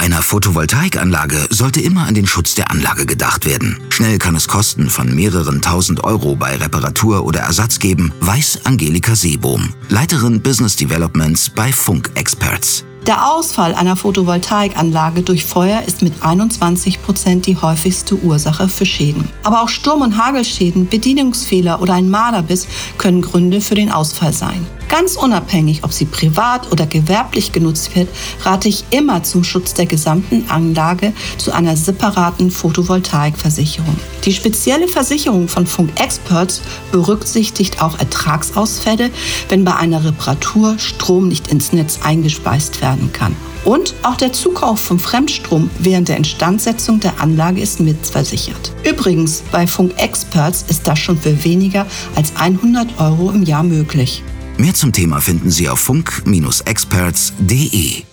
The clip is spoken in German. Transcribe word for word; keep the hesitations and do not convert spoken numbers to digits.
einer Photovoltaikanlage sollte immer an den Schutz der Anlage gedacht werden. Schnell kann es Kosten von mehreren tausend Euro bei Reparatur oder Ersatz geben, weiß Angelika Seebohm, Leiterin Business Developments bei Funk Experts. Der Ausfall einer Photovoltaikanlage durch Feuer ist mit einundzwanzig Prozent die häufigste Ursache für Schäden. Aber auch Sturm- und Hagelschäden, Bedienungsfehler oder ein Marderbiss können Gründe für den Ausfall sein. Ganz unabhängig, ob sie privat oder gewerblich genutzt wird, rate ich immer zum Schutz der gesamten Anlage zu einer separaten Photovoltaikversicherung. Die spezielle Versicherung von Funk Experts berücksichtigt auch Ertragsausfälle, wenn bei einer Reparatur Strom nicht ins Netz eingespeist werden kann. Und auch der Zukauf von Fremdstrom während der Instandsetzung der Anlage ist mitversichert. Übrigens, bei Funk Experts ist das schon für weniger als hundert Euro im Jahr möglich. Mehr zum Thema finden Sie auf funk Bindestrich experts punkt de.